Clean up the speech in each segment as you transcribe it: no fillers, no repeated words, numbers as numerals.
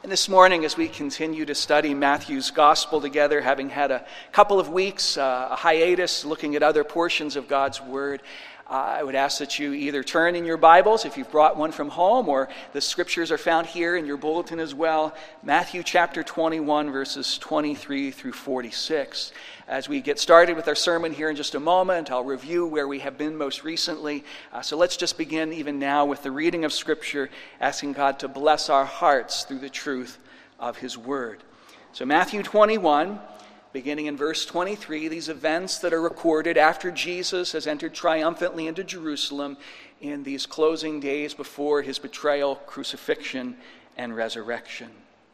And this morning, as we continue to study Matthew's gospel together, having had a couple of weeks, a hiatus, looking at other portions of God's word, I would ask that you either turn in your Bibles, if you've brought one from home, or the scriptures are found here in your bulletin as well. Matthew chapter 21, verses 23 through 46. As we get started with our sermon here in just a moment, I'll review where we have been most recently. So let's just begin even now with the reading of Scripture, asking God to bless our hearts through the truth of His Word. So Matthew 21, beginning in verse 23, these events that are recorded after Jesus has entered triumphantly into Jerusalem in these closing days before His betrayal, crucifixion, and resurrection.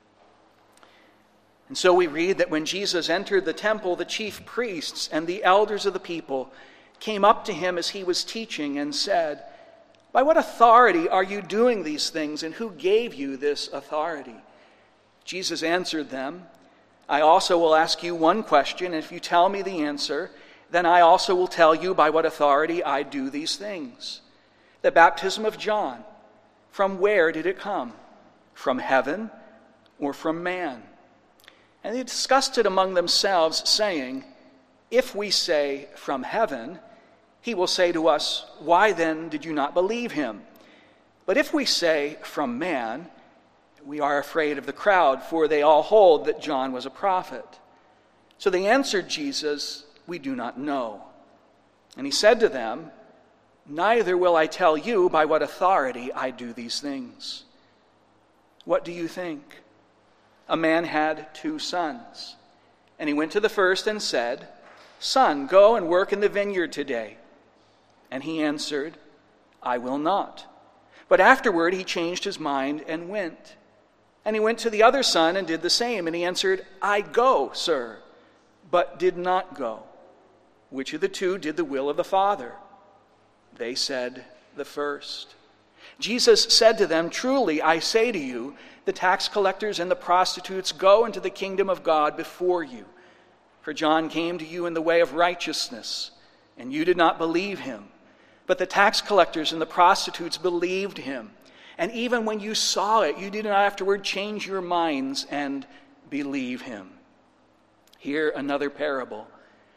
And so we read that when Jesus entered the temple, the chief priests and the elders of the people came up to Him as He was teaching and said, "By what authority are you doing these things, and who gave you this authority?" Jesus answered them, "I also will ask you one question, and if you tell me the answer, then I also will tell you by what authority I do these things. The baptism of John, from where did it come? From heaven or from man?" And they discussed it among themselves, saying, "If we say, 'From heaven,' he will say to us, 'Why then did you not believe him?' But if we say, 'From man,' we are afraid of the crowd, for they all hold that John was a prophet." So they answered Jesus, "We do not know." And He said to them, "Neither will I tell you by what authority I do these things. What do you think? A man had 2 sons, and he went to the first and said, 'Son, go and work in the vineyard today.' And he answered, 'I will not.' But afterward he changed his mind and went. And he went to the other son and did the same. And he answered, 'I go, sir,' but did not go. Which of the 2 did the will of the Father?" They said, "The first." Jesus said to them, "Truly I say to you, the tax collectors and the prostitutes go into the kingdom of God before you. For John came to you in the way of righteousness, and you did not believe him. But the tax collectors and the prostitutes believed him. And even when you saw it, you did not afterward change your minds and believe him." Here another parable.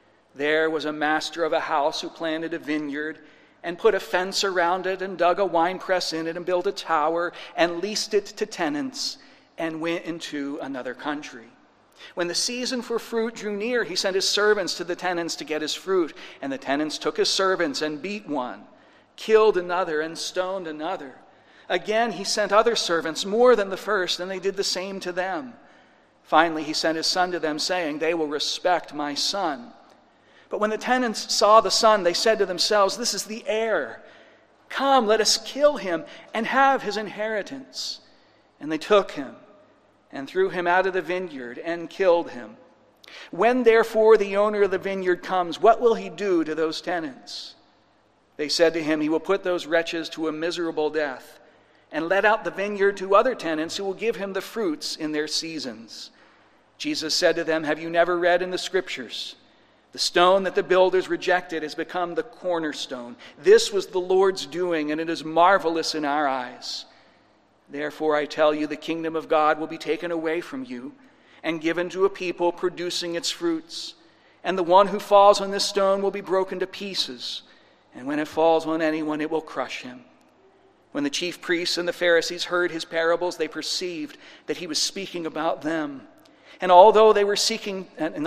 There was a master of a house who planted a vineyard and put a fence around it and dug a winepress in it and built a tower and leased it to tenants and went into another country. When the season for fruit drew near, he sent his servants to the tenants to get his fruit. And the tenants took his servants and beat one, killed another, and stoned another. Again, he sent other servants, more than the first, and they did the same to them. Finally, he sent his son to them, saying, "They will respect my son." But when the tenants saw the son, they said to themselves, "This is the heir. Come, let us kill him and have his inheritance." And they took him and threw him out of the vineyard and killed him. When therefore the owner of the vineyard comes, what will he do to those tenants? They said to him, "He will put those wretches to a miserable death and let out the vineyard to other tenants who will give him the fruits in their seasons." Jesus said to them, "Have you never read in the Scriptures? The stone that the builders rejected has become the cornerstone. This was the Lord's doing, and it is marvelous in our eyes. Therefore I tell you, the kingdom of God will be taken away from you and given to a people producing its fruits. And the one who falls on this stone will be broken to pieces, and when it falls on anyone, it will crush him." When the chief priests and the Pharisees heard his parables, they perceived that he was speaking about them. And although they were seeking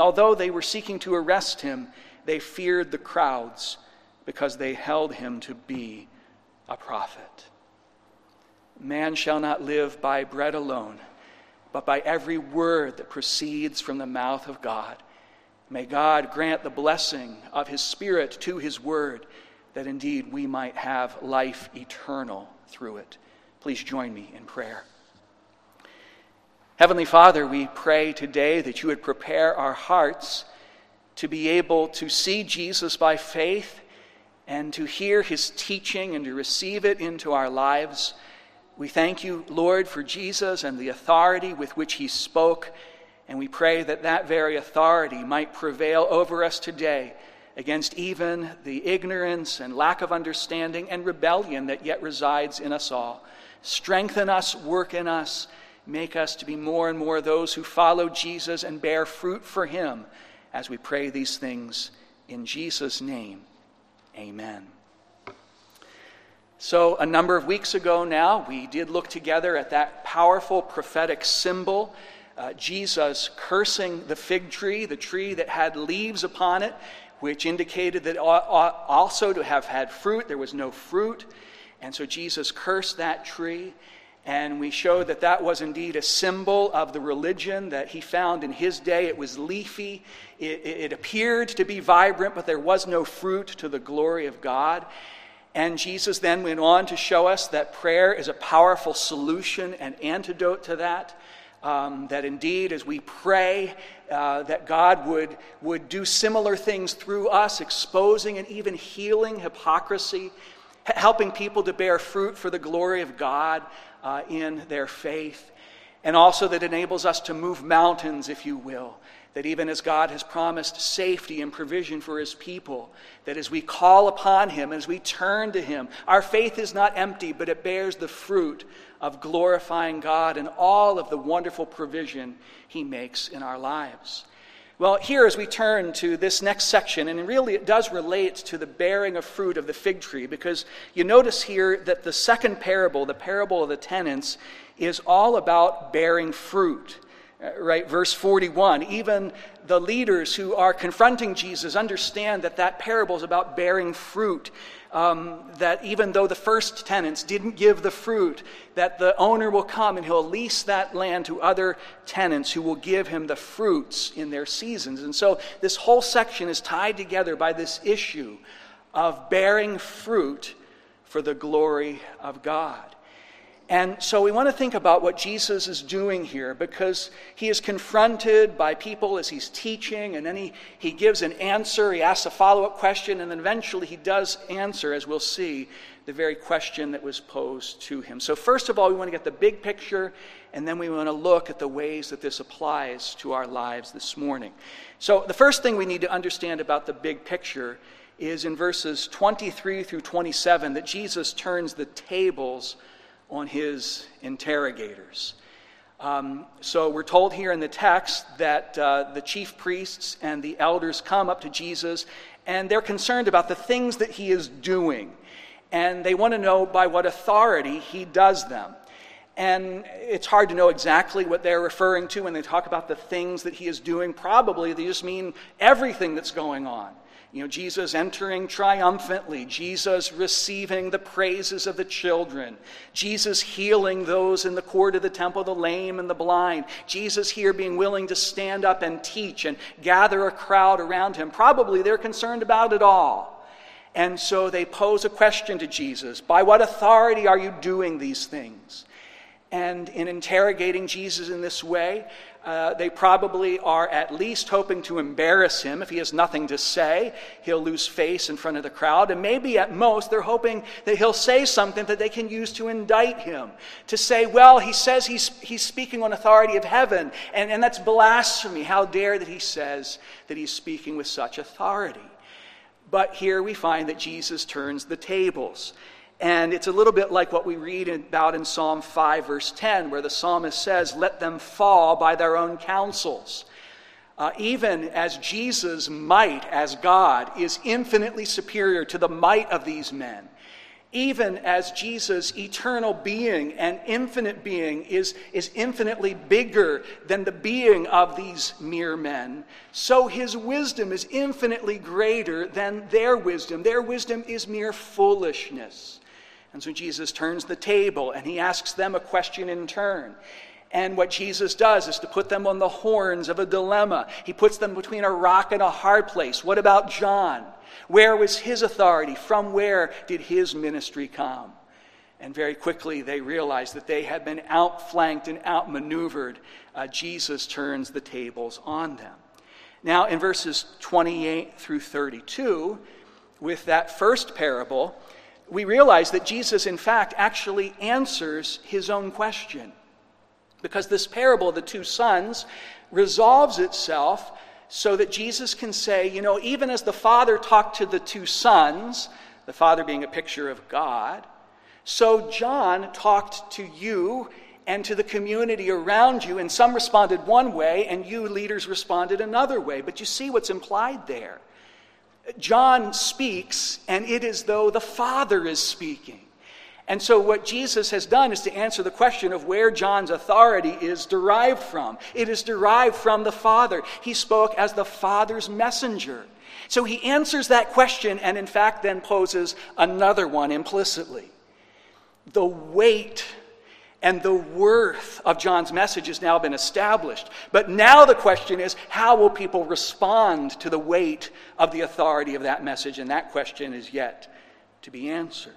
to arrest him, they feared the crowds because they held him to be a prophet. Man shall not live by bread alone, but by every word that proceeds from the mouth of God. May God grant the blessing of His Spirit to His word, that indeed we might have life eternal through it. Please join me in prayer. Heavenly Father, we pray today that you would prepare our hearts to be able to see Jesus by faith and to hear his teaching and to receive it into our lives. We thank you, Lord, for Jesus and the authority with which he spoke, and we pray that that very authority might prevail over us today against even the ignorance and lack of understanding and rebellion that yet resides in us all. Strengthen us, work in us, Make us to be more and more those who follow Jesus and bear fruit for him, as we pray these things in Jesus' name. Amen. So a number of weeks ago now, we did look together at that powerful prophetic symbol, Jesus cursing the fig tree, the tree that had leaves upon it, which indicated that also to have had fruit. There was no fruit. And so Jesus cursed that tree. And we showed that that was indeed a symbol of the religion that he found in his day. It was leafy. It appeared to be vibrant, but there was no fruit to the glory of God. And Jesus then went on to show us that prayer is a powerful solution and antidote to that. That indeed, as we pray, that God would do similar things through us, exposing and even healing hypocrisy, helping people to bear fruit for the glory of God in their faith. And also that enables us to move mountains, if you will. That even as God has promised safety and provision for his people, that as we call upon him, as we turn to him, our faith is not empty, but it bears the fruit of glorifying God and all of the wonderful provision he makes in our lives. Well, here as we turn to this next section, and really it does relate to the bearing of fruit of the fig tree, because you notice here that the second parable, the parable of the tenants, is all about bearing fruit. Right, verse 41, even the leaders who are confronting Jesus understand that that parable is about bearing fruit. That even though the first tenants didn't give the fruit, that the owner will come and he'll lease that land to other tenants who will give him the fruits in their seasons. And so this whole section is tied together by this issue of bearing fruit for the glory of God. And so we want to think about what Jesus is doing here, because he is confronted by people as he's teaching, and then he gives an answer, he asks a follow-up question, and then eventually he does answer, as we'll see, the very question that was posed to him. So first of all, we want to get the big picture, and then we want to look at the ways that this applies to our lives this morning. So the first thing we need to understand about the big picture is in verses 23 through 27 that Jesus turns the tables on his interrogators. So we're told here in the text that the chief priests and the elders come up to Jesus, and they're concerned about the things that he is doing. And they want to know by what authority he does them. And it's hard to know exactly what they're referring to when they talk about the things that he is doing. Probably they just mean everything that's going on. You know, Jesus entering triumphantly, Jesus receiving the praises of the children, Jesus healing those in the court of the temple, the lame and the blind, Jesus here being willing to stand up and teach and gather a crowd around him. Probably they're concerned about it all. And so they pose a question to Jesus. By what authority are you doing these things? And in interrogating Jesus in this way, they probably are at least hoping to embarrass him. If he has nothing to say, he'll lose face in front of the crowd. And maybe at most they're hoping that he'll say something that they can use to indict him. To say, well, he says he's speaking on authority of heaven, and that's blasphemy. How dare that he says that he's speaking with such authority. But here we find that Jesus turns the tables. And it's a little bit like what we read about in Psalm 5, verse 10, where the psalmist says, let them fall by their own counsels. Even as Jesus' might as God is infinitely superior to the might of these men, even as Jesus' eternal being and infinite being is infinitely bigger than the being of these mere men, so his wisdom is infinitely greater than their wisdom. Their wisdom is mere foolishness. And so Jesus turns the table and he asks them a question in turn. And what Jesus does is to put them on the horns of a dilemma. He puts them between a rock and a hard place. What about John? Where was his authority? From where did his ministry come? And very quickly they realize that they had been outflanked and outmaneuvered. Jesus turns the tables on them. Now in verses 28 through 32, with that first parable, we realize that Jesus, in fact, actually answers his own question. Because this parable of the two sons resolves itself so that Jesus can say, you know, even as the Father talked to the two sons, the Father being a picture of God, so John talked to you and to the community around you, and some responded one way, and you leaders responded another way. But you see what's implied there. John speaks, and it is though the Father is speaking. And so what Jesus has done is to answer the question of where John's authority is derived from. It is derived from the Father. He spoke as the Father's messenger. So he answers that question and in fact then poses another one implicitly. The weight and the worth of John's message has now been established. But now the question is, how will people respond to the weight of the authority of that message? And that question is yet to be answered.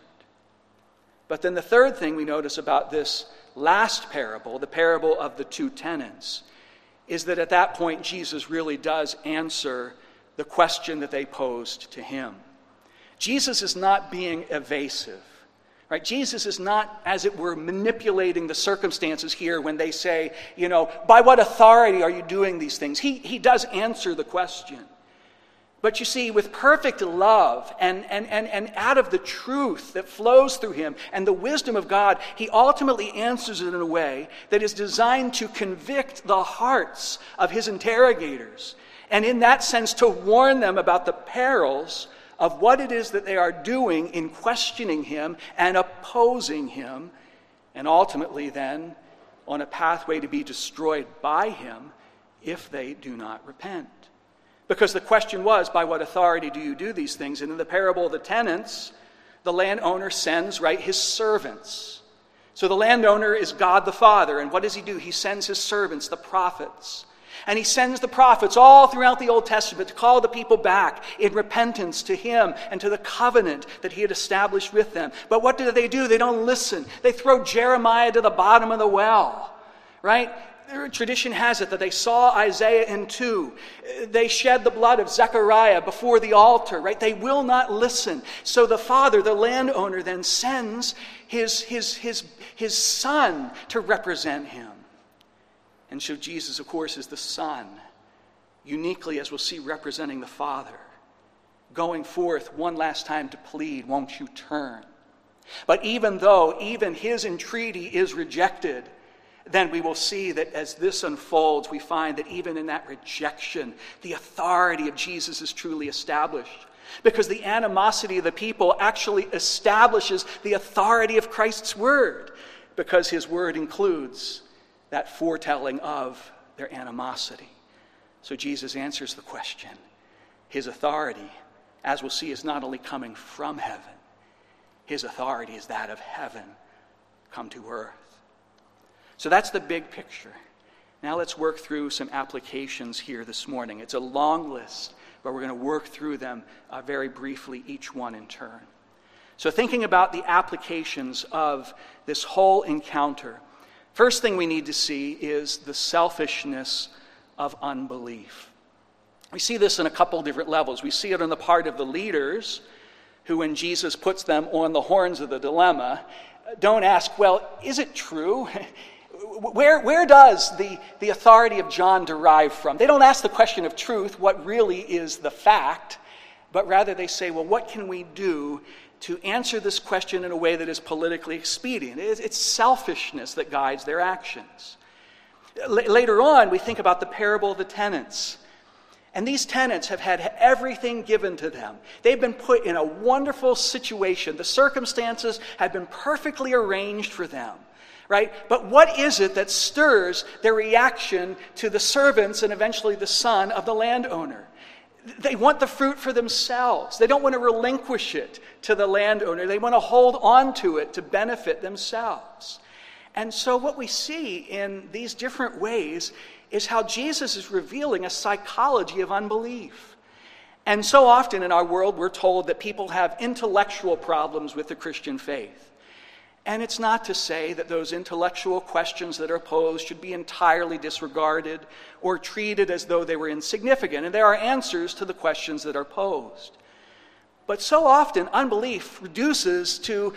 But then the third thing we notice about this last parable, the parable of the two tenants, is that at that point Jesus really does answer the question that they posed to him. Jesus is not being evasive. Right? Jesus is not, as it were, manipulating the circumstances here when they say, by what authority are you doing these things? He does answer the question. But you see, with perfect love and out of the truth that flows through him and the wisdom of God, he ultimately answers it in a way that is designed to convict the hearts of his interrogators. And in that sense, to warn them about the perils of what it is that they are doing in questioning him and opposing him, and ultimately then on a pathway to be destroyed by him if they do not repent. Because the question was, by what authority do you do these things? And in the parable of the tenants, the landowner sends, his servants. So the landowner is God the Father, and what does he do? He sends his servants, the prophets. And he sends the prophets all throughout the Old Testament to call the people back in repentance to him and to the covenant that he had established with them. But what do? They don't listen. They throw Jeremiah to the bottom of the well, right? Their tradition has it that they saw Isaiah in two. They shed the blood of Zechariah before the altar, right? They will not listen. So the father, the landowner, then sends his son to represent him. And so Jesus, of course, is the Son, uniquely, as we'll see, representing the Father, going forth one last time to plead, won't you turn? But even though his entreaty is rejected, then we will see that as this unfolds, we find that even in that rejection, the authority of Jesus is truly established. Because the animosity of the people actually establishes the authority of Christ's word, because his word includes that foretelling of their animosity. So Jesus answers the question. His authority, as we'll see, is not only coming from heaven. His authority is that of heaven come to earth. So that's the big picture. Now let's work through some applications here this morning. It's a long list, but we're going to work through them very briefly, each one in turn. So thinking about the applications of this whole encounter, first thing we need to see is the selfishness of unbelief. We see this in a couple different levels. We see it on the part of the leaders, who when Jesus puts them on the horns of the dilemma, don't ask, well, is it true? Where does the authority of John derive from? They don't ask the question of truth, what really is the fact, but rather they say, well, what can we do to answer this question in a way that is politically expedient? It's selfishness that guides their actions. Later on, we think about the parable of the tenants. And these tenants have had everything given to them. They've been put in a wonderful situation. The circumstances have been perfectly arranged for them, right? But what is it that stirs their reaction to the servants and eventually the son of the landowner? They want the fruit for themselves. They don't want to relinquish it to the landowner. They want to hold on to it to benefit themselves. And so what we see in these different ways is how Jesus is revealing a psychology of unbelief. And so often in our world, we're told that people have intellectual problems with the Christian faith. And it's not to say that those intellectual questions that are posed should be entirely disregarded or treated as though they were insignificant. And there are answers to the questions that are posed. But so often, unbelief reduces to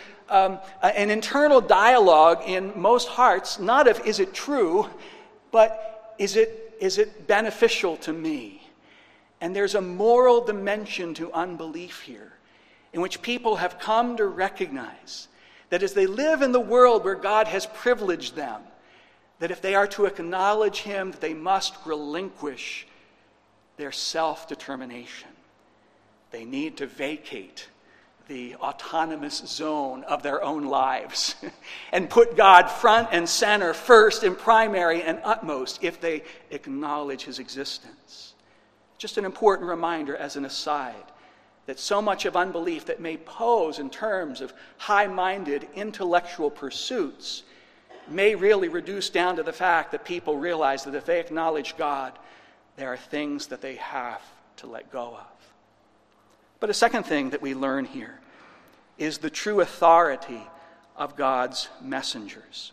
an internal dialogue in most hearts, not of is it true, but is it beneficial to me? And there's a moral dimension to unbelief here, in which people have come to recognize that as they live in the world where God has privileged them that if they are to acknowledge him, they must relinquish their self-determination. They need to vacate the autonomous zone of their own lives and put God front and center, first and primary and utmost, if they acknowledge his existence. Just an important reminder as an aside, that so much of unbelief that may pose in terms of high-minded intellectual pursuits may really reduce down to the fact that people realize that if they acknowledge God, there are things that they have to let go of. But a second thing that we learn here is the true authority of God's messengers.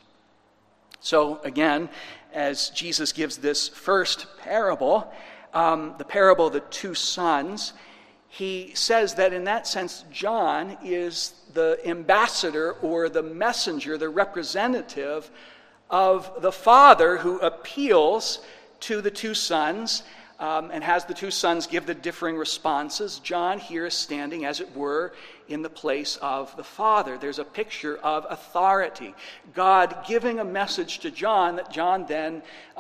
So again, as Jesus gives this first parable, the parable of the two sons, he says that in that sense, John is the ambassador or the messenger, the representative of the father who appeals to the two sons and has the two sons give the differing responses. John here is standing, as it were, in the place of the father. There's a picture of authority. God giving a message to John that John then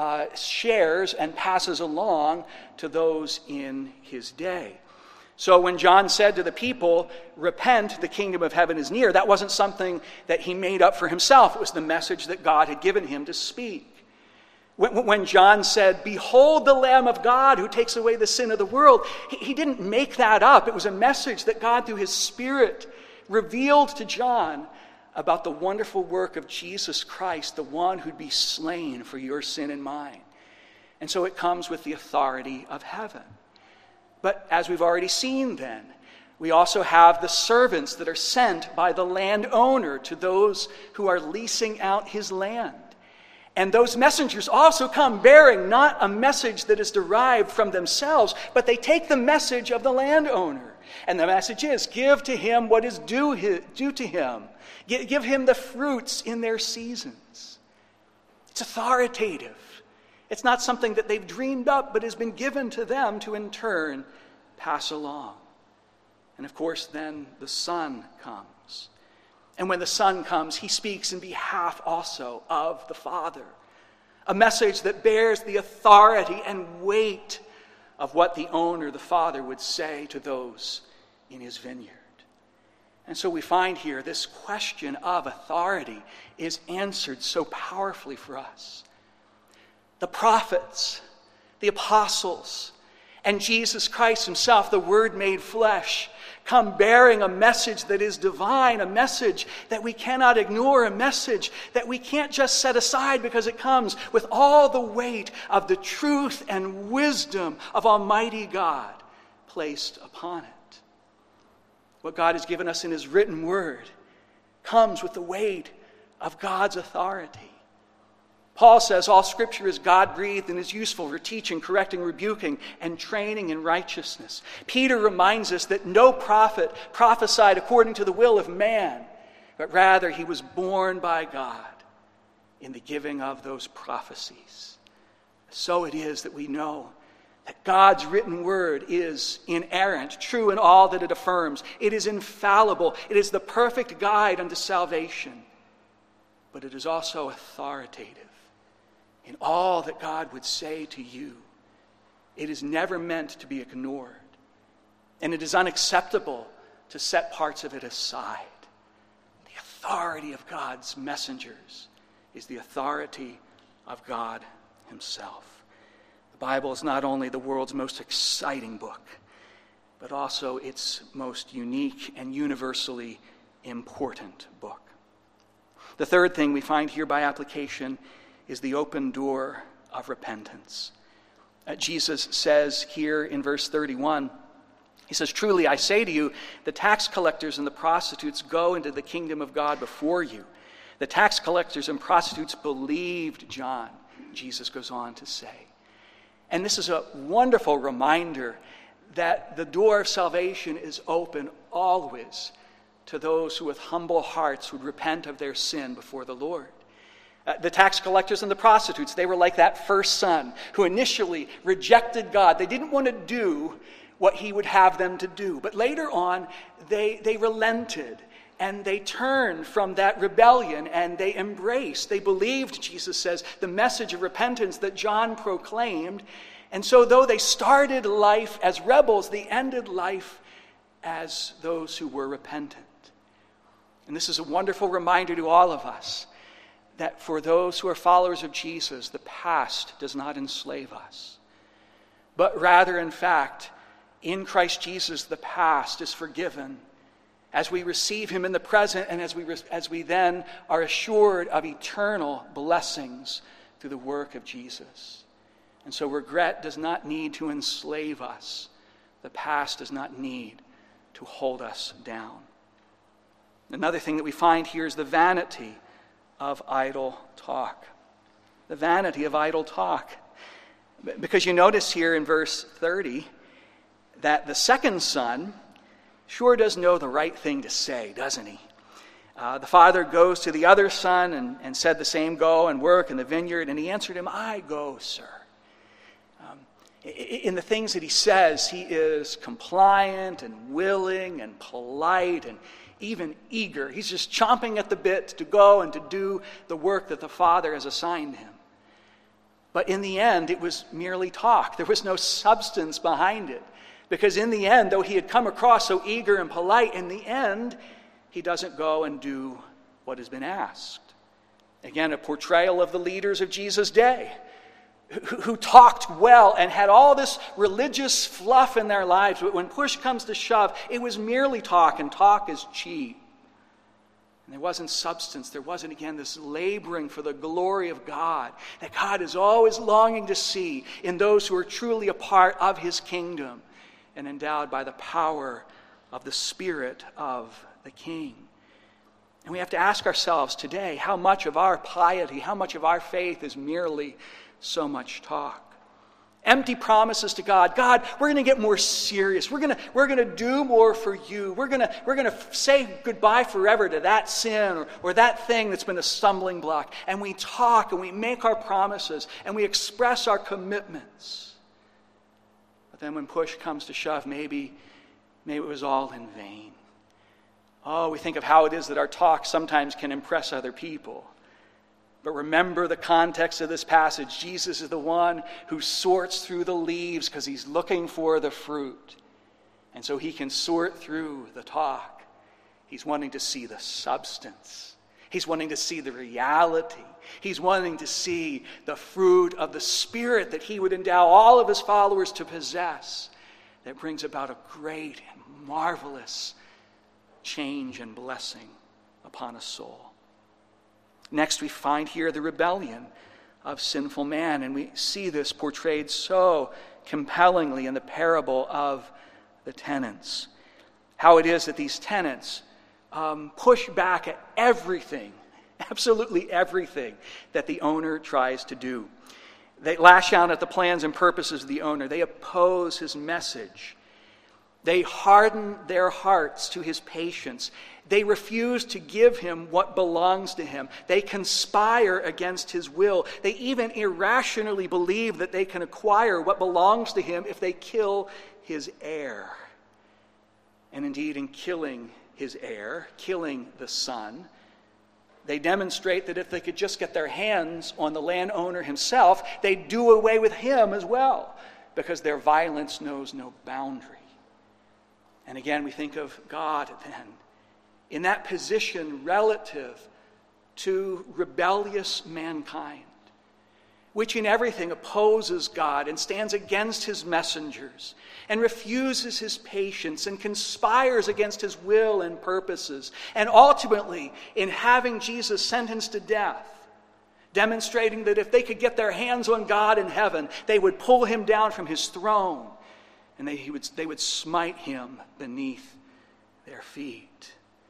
shares and passes along to those in his day. So when John said to the people, "Repent, the kingdom of heaven is near," that wasn't something that he made up for himself. It was the message that God had given him to speak. When John said, "Behold the Lamb of God who takes away the sin of the world," he didn't make that up. It was a message that God, through his Spirit, revealed to John about the wonderful work of Jesus Christ, the one who'd be slain for your sin and mine. And so it comes with the authority of heaven. But as we've already seen then, we also have the servants that are sent by the landowner to those who are leasing out his land. And those messengers also come bearing not a message that is derived from themselves, but they take the message of the landowner. And the message is, give to him what is due to him. Give him the fruits in their seasons. It's authoritative. It's not something that they've dreamed up, but has been given to them to in turn pass along. And of course, then the Son comes. And when the Son comes, he speaks in behalf also of the Father. A message that bears the authority and weight of what the owner, the Father, would say to those in his vineyard. And so we find here this question of authority is answered so powerfully for us. The prophets, the apostles, and Jesus Christ himself, the Word made flesh, come bearing a message that is divine, a message that we cannot ignore, a message that we can't just set aside because it comes with all the weight of the truth and wisdom of Almighty God placed upon it. What God has given us in his written word comes with the weight of God's authority. Paul says all Scripture is God-breathed and is useful for teaching, correcting, rebuking, and training in righteousness. Peter reminds us that no prophet prophesied according to the will of man, but rather he was born by God in the giving of those prophecies. So it is that we know that God's written word is inerrant, true in all that it affirms. It is infallible. It is the perfect guide unto salvation. But it is also authoritative in all that God would say to you. It is never meant to be ignored. And it is unacceptable to set parts of it aside. The authority of God's messengers is the authority of God himself. The Bible is not only the world's most exciting book, but also its most unique and universally important book. The third thing we find here by application is the open door of repentance. Jesus says here in verse 31, he says, "Truly I say to you, the tax collectors and the prostitutes go into the kingdom of God before you." The tax collectors and prostitutes believed John, Jesus goes on to say. And this is a wonderful reminder that the door of salvation is open always to those who with humble hearts would repent of their sin before the Lord. The tax collectors and the prostitutes, they were like that first son who initially rejected God. They didn't want to do what he would have them to do. But later on, they relented and they turned from that rebellion and they embraced, they believed, Jesus says, the message of repentance that John proclaimed. And so though they started life as rebels, they ended life as those who were repentant. And this is a wonderful reminder to all of us that for those who are followers of Jesus, the past does not enslave us. But rather, in fact, in Christ Jesus, the past is forgiven as we receive him in the present and as we then are assured of eternal blessings through the work of Jesus. And so regret does not need to enslave us. The past does not need to hold us down. Another thing that we find here is the vanity of idle talk. The vanity of idle talk. Because you notice here in verse 30 that the second son sure does know the right thing to say, doesn't he? The father goes to the other son and said the same, go and work in the vineyard. And he answered him, I go, sir. In the things that he says, he is compliant and willing and polite and even eager. He's just chomping at the bit to go and to do the work that the Father has assigned him. But in the end, it was merely talk. There was no substance behind it. Because in the end, though he had come across so eager and polite, in the end, he doesn't go and do what has been asked. Again, a portrayal of the leaders of Jesus' day, who talked well and had all this religious fluff in their lives, but when push comes to shove, it was merely talk, and talk is cheap. And there wasn't substance. There wasn't, again, this laboring for the glory of God that God is always longing to see in those who are truly a part of his kingdom and endowed by the power of the Spirit of the King. And we have to ask ourselves today, how much of our piety, how much of our faith is merely so much talk? Empty promises to God. God, we're going to get more serious. We're going to do more for you. We're going to say goodbye forever to that sin or that thing that's been a stumbling block. And we talk and we make our promises and we express our commitments. But then when push comes to shove, maybe it was all in vain. Oh, we think of how it is that our talk sometimes can impress other people. But remember the context of this passage. Jesus is the one who sorts through the leaves because he's looking for the fruit. And so he can sort through the talk. He's wanting to see the substance. He's wanting to see the reality. He's wanting to see the fruit of the Spirit that he would endow all of his followers to possess, that brings about a great and marvelous change and blessing upon a soul. Next, we find here the rebellion of sinful man, and we see this portrayed so compellingly in the parable of the tenants. How it is that these tenants push back at everything, absolutely everything, that the owner tries to do. They lash out at the plans and purposes of the owner. They oppose his message. They harden their hearts to his patience. They refuse to give him what belongs to him. They conspire against his will. They even irrationally believe that they can acquire what belongs to him if they kill his heir. And indeed, in killing his heir, killing the son, they demonstrate that if they could just get their hands on the landowner himself, they'd do away with him as well, because their violence knows no boundary. And again, we think of God then, in that position relative to rebellious mankind, which in everything opposes God and stands against his messengers and refuses his patience and conspires against his will and purposes. And ultimately, in having Jesus sentenced to death, demonstrating that if they could get their hands on God in heaven, they would pull him down from his throne and they would smite him beneath their feet.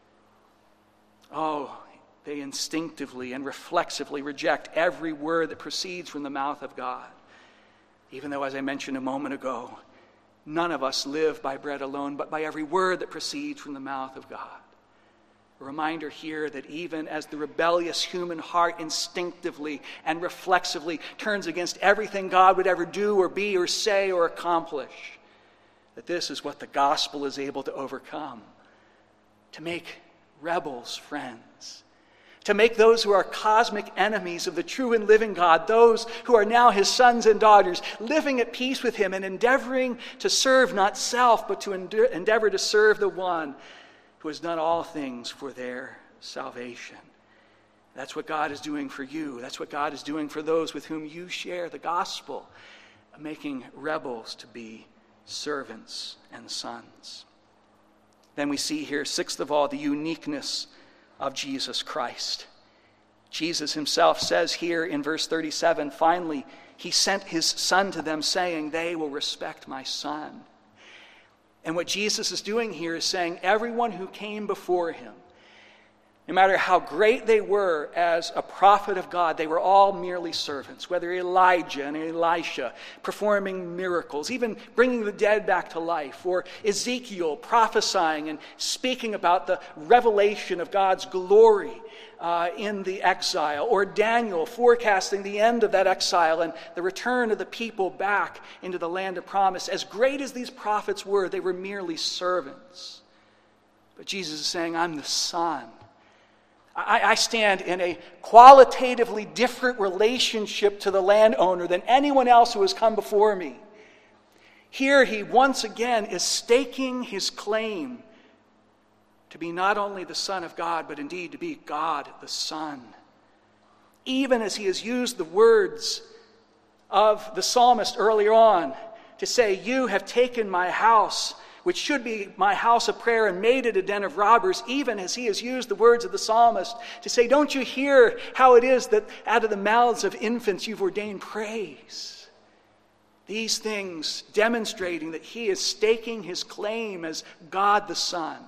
Oh, they instinctively and reflexively reject every word that proceeds from the mouth of God. Even though, as I mentioned a moment ago, none of us live by bread alone, but by every word that proceeds from the mouth of God. A reminder here that even as the rebellious human heart instinctively and reflexively turns against everything God would ever do or be or say or accomplish, that this is what the gospel is able to overcome. To make rebels friends, to make those who are cosmic enemies of the true and living God, those who are now his sons and daughters, living at peace with him and endeavoring to serve not self, but to endeavor to serve the one who has done all things for their salvation. That's what God is doing for you. That's what God is doing for those with whom you share the gospel, making rebels to be servants and sons. Then we see here, sixth of all, the uniqueness of Jesus Christ. Jesus himself says here in verse 37, finally, he sent his son to them saying, they will respect my son. And what Jesus is doing here is saying everyone who came before him, no matter how great they were as a prophet of God, they were all merely servants, whether Elijah and Elisha performing miracles, even bringing the dead back to life, or Ezekiel prophesying and speaking about the revelation of God's glory in the exile, or Daniel forecasting the end of that exile and the return of the people back into the land of promise. As great as these prophets were, they were merely servants. But Jesus is saying, I'm the Son. I stand in a qualitatively different relationship to the landowner than anyone else who has come before me. Here he once again is staking his claim to be not only the Son of God, but indeed to be God the Son. Even as he has used the words of the psalmist earlier on to say, you have taken my house, which should be my house of prayer, and made it a den of robbers, even as he has used the words of the psalmist to say, don't you hear how it is that out of the mouths of infants you've ordained praise? These things demonstrating that he is staking his claim as God the Son.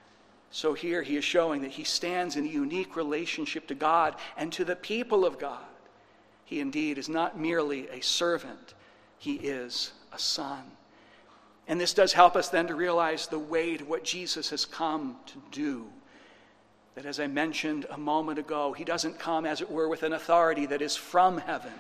So here he is showing that he stands in a unique relationship to God and to the people of God. He indeed is not merely a servant, he is a son. And this does help us then to realize the weight of what Jesus has come to do. That, as I mentioned a moment ago, he doesn't come, as it were, with an authority that is from heaven.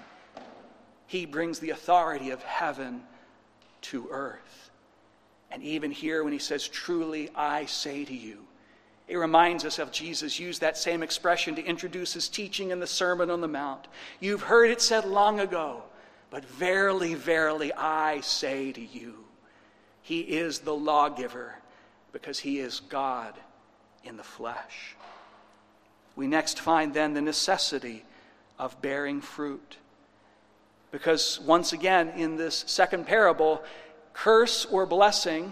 He brings the authority of heaven to earth. And even here when he says, truly I say to you, it reminds us of Jesus used that same expression to introduce his teaching in the Sermon on the Mount. You've heard it said long ago, but verily, verily, I say to you. He is the lawgiver because he is God in the flesh. We next find then the necessity of bearing fruit. Because once again in this second parable, curse or blessing,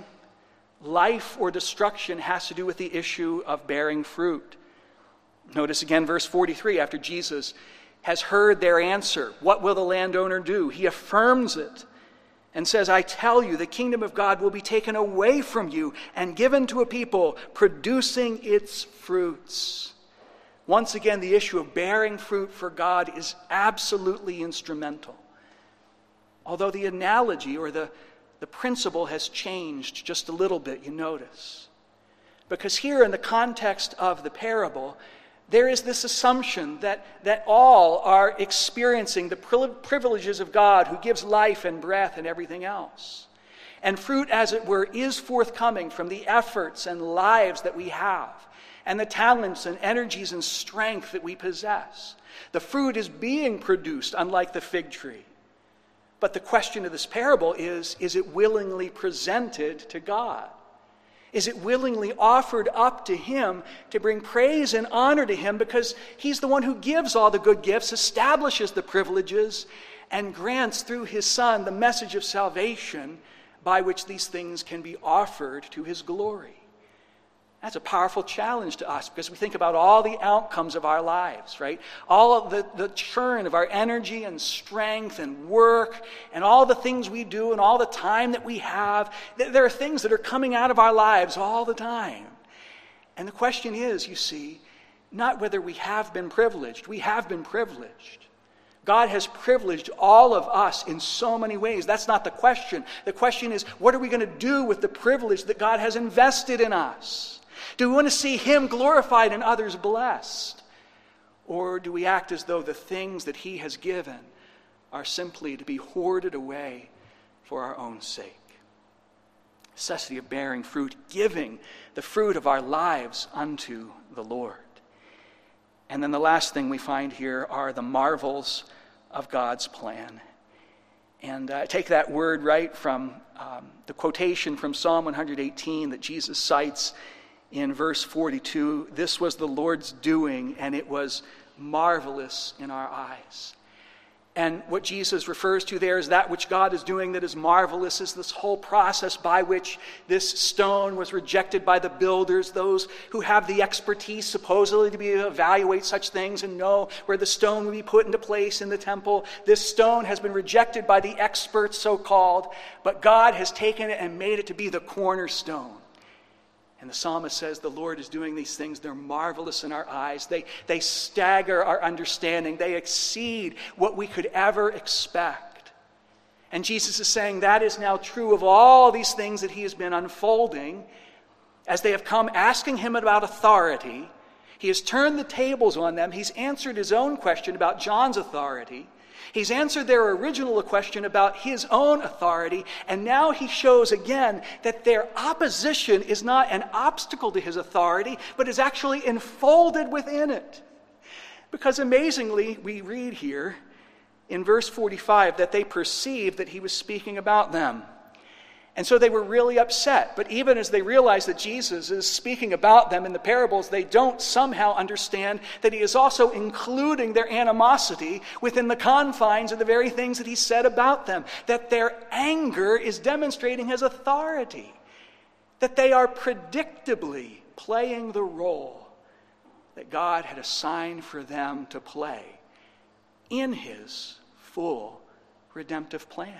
life or destruction has to do with the issue of bearing fruit. Notice again verse 43, after Jesus has heard their answer, what will the landowner do? He affirms it and says, I tell you, the kingdom of God will be taken away from you and given to a people producing its fruits. Once again, the issue of bearing fruit for God is absolutely instrumental. Although the analogy or the principle has changed just a little bit, you notice. Because here in the context of the parable, there is this assumption that all are experiencing the privileges of God who gives life and breath and everything else. And fruit, as it were, is forthcoming from the efforts and lives that we have and the talents and energies and strength that we possess. The fruit is being produced, unlike the fig tree. But the question of this parable is it willingly presented to God? Is it willingly offered up to him to bring praise and honor to him because he's the one who gives all the good gifts, establishes the privileges, and grants through his Son the message of salvation by which these things can be offered to his glory? That's a powerful challenge to us because we think about all the outcomes of our lives, right? All of the churn of our energy and strength and work and all the things we do and all the time that we have. There are things that are coming out of our lives all the time. And the question is, you see, not whether we have been privileged. We have been privileged. God has privileged all of us in so many ways. That's not the question. The question is, what are we going to do with the privilege that God has invested in us? Do we want to see him glorified and others blessed? Or do we act as though the things that he has given are simply to be hoarded away for our own sake? necessity of bearing fruit, giving the fruit of our lives unto the Lord. And then the last thing we find here are the marvels of God's plan. And I take that word right from the quotation from Psalm 118 that Jesus cites in verse 42. This was the Lord's doing, and it was marvelous in our eyes. And what Jesus refers to there is that which God is doing that is marvelous, is this whole process by which this stone was rejected by the builders, those who have the expertise supposedly to be able to evaluate such things and know where the stone will be put into place in the temple. This stone has been rejected by the experts, so-called, but God has taken it and made it to be the cornerstone. And the psalmist says the Lord is doing these things. They're marvelous in our eyes. They stagger our understanding. They exceed what we could ever expect. And Jesus is saying that is now true of all these things that he has been unfolding. As they have come asking him about authority, he has turned the tables on them. He's answered his own question about John's authority. He's answered their original question about his own authority, and now he shows again that their opposition is not an obstacle to his authority, but is actually enfolded within it. Because amazingly, we read here in verse 45 that they perceived that he was speaking about them. And so they were really upset. But even as they realize that Jesus is speaking about them in the parables, they don't somehow understand that he is also including their animosity within the confines of the very things that he said about them. That their anger is demonstrating his authority. That they are predictably playing the role that God had assigned for them to play in his full redemptive plan.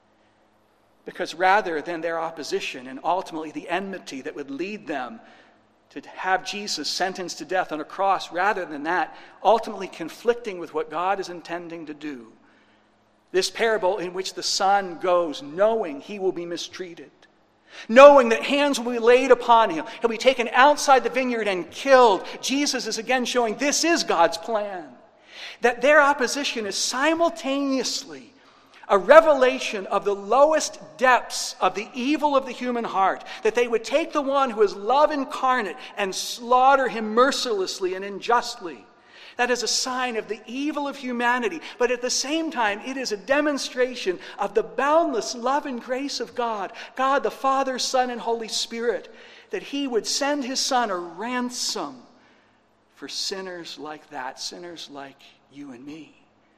Because rather than their opposition and ultimately the enmity that would lead them to have Jesus sentenced to death on a cross, rather than that, ultimately conflicting with what God is intending to do, this parable in which the son goes knowing he will be mistreated, knowing that hands will be laid upon him, he'll be taken outside the vineyard and killed, Jesus is again showing this is God's plan. That their opposition is simultaneously a revelation of the lowest depths of the evil of the human heart, that they would take the one who is love incarnate and slaughter him mercilessly and unjustly. That is a sign of the evil of humanity, but at the same time, it is a demonstration of the boundless love and grace of God, God the Father, Son, and Holy Spirit, that he would send his Son a ransom for sinners like that, sinners like you and me.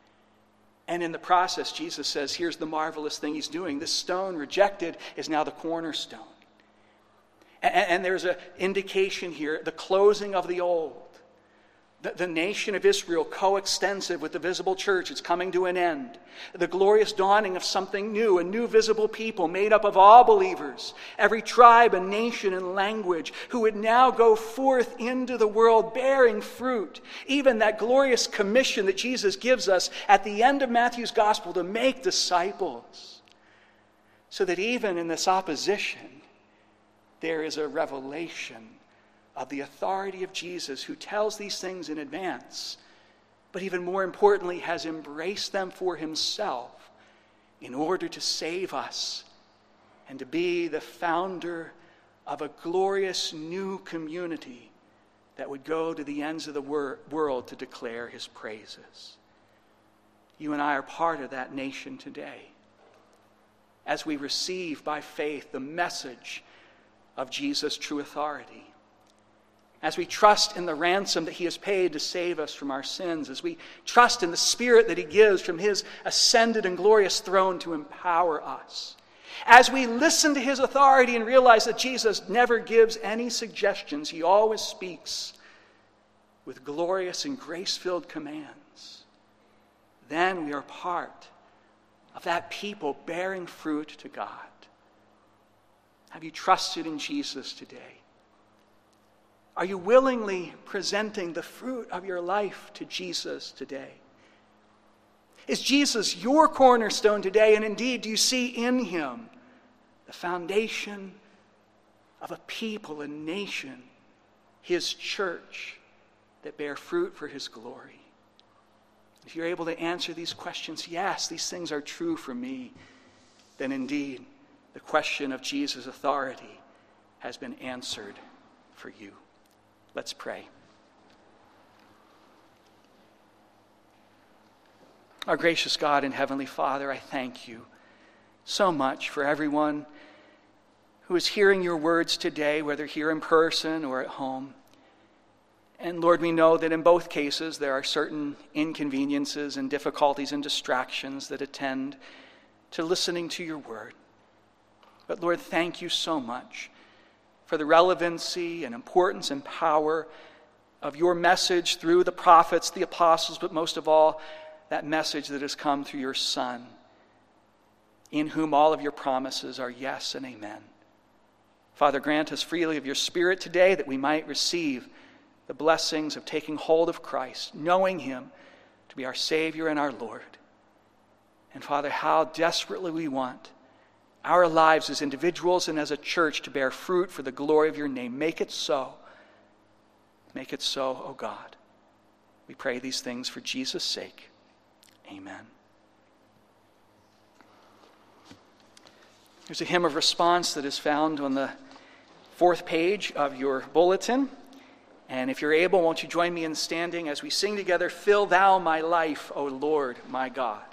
And in the process, Jesus says, here's the marvelous thing he's doing. This stone rejected is now the cornerstone. And there's an indication here, the closing of the old. The nation of Israel, coextensive with the visible church, is coming to an end. The glorious dawning of something new, a new visible people made up of all believers, every tribe and nation and language, who would now go forth into the world bearing fruit. Even that glorious commission that Jesus gives us at the end of Matthew's gospel to make disciples. So that even in this opposition, there is a revelation of the authority of Jesus, who tells these things in advance, but even more importantly has embraced them for himself in order to save us and to be the founder of a glorious new community that would go to the ends of the world to declare his praises. You and I are part of that nation today as we receive by faith the message of Jesus' true authority. As we trust in the ransom that he has paid to save us from our sins, as we trust in the Spirit that he gives from his ascended and glorious throne to empower us, as we listen to his authority and realize that Jesus never gives any suggestions, he always speaks with glorious and grace-filled commands, then we are part of that people bearing fruit to God. Have you trusted in Jesus today? Are you willingly presenting the fruit of your life to Jesus today? Is Jesus your cornerstone today? And indeed, do you see in him the foundation of a people, a nation, his church that bear fruit for his glory? If you're able to answer these questions, yes, these things are true for me, then indeed the question of Jesus' authority has been answered for you. Let's pray. Our gracious God and Heavenly Father, I thank you so much for everyone who is hearing your words today, whether here in person or at home. And Lord, we know that in both cases there are certain inconveniences and difficulties and distractions that attend to listening to your word. But Lord, thank you so much for the relevancy and importance and power of your message through the prophets, the apostles, but most of all, that message that has come through your Son, in whom all of your promises are yes and amen. Father, grant us freely of your Spirit today that we might receive the blessings of taking hold of Christ, knowing him to be our Savior and our Lord. And Father, how desperately we want our lives as individuals and as a church to bear fruit for the glory of your name. Make it so. Make it so, O God. We pray these things for Jesus' sake. Amen. There's a hymn of response that is found on the 4th page of your bulletin. And if you're able, won't you join me in standing as we sing together, "Fill Thou My Life, O Lord, my God."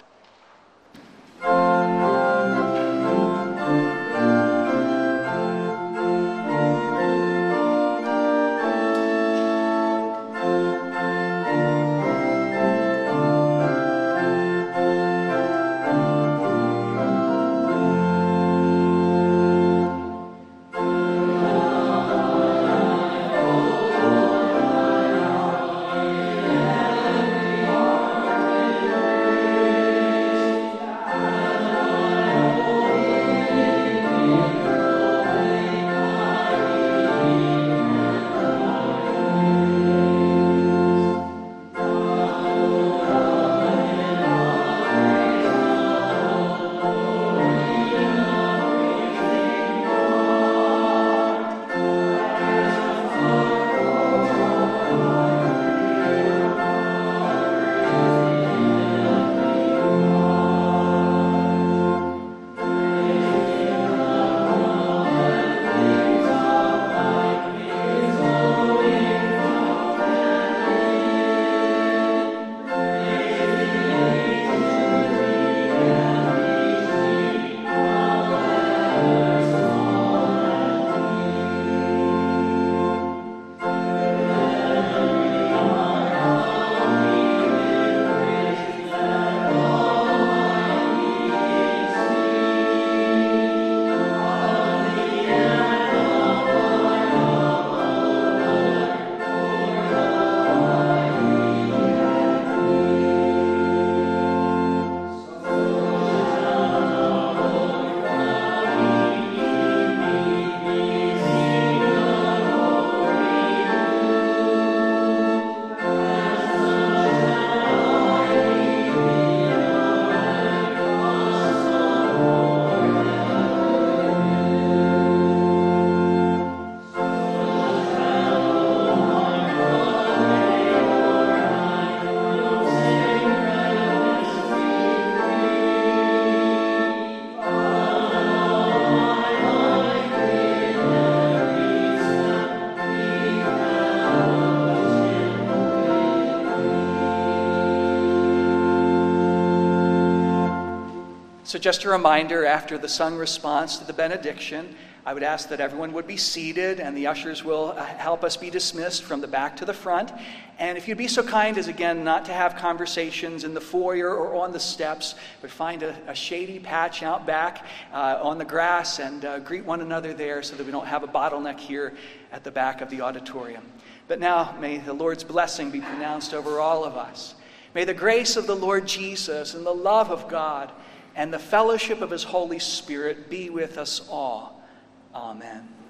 So just a reminder, after the sung response to the benediction, I would ask that everyone would be seated, and the ushers will help us be dismissed from the back to the front. And if you'd be so kind as, again, not to have conversations in the foyer or on the steps, but find a shady patch out back on the grass and greet one another there so that we don't have a bottleneck here at the back of the auditorium. But now, may the Lord's blessing be pronounced over all of us. May the grace of the Lord Jesus and the love of God and the fellowship of his Holy Spirit be with us all. Amen.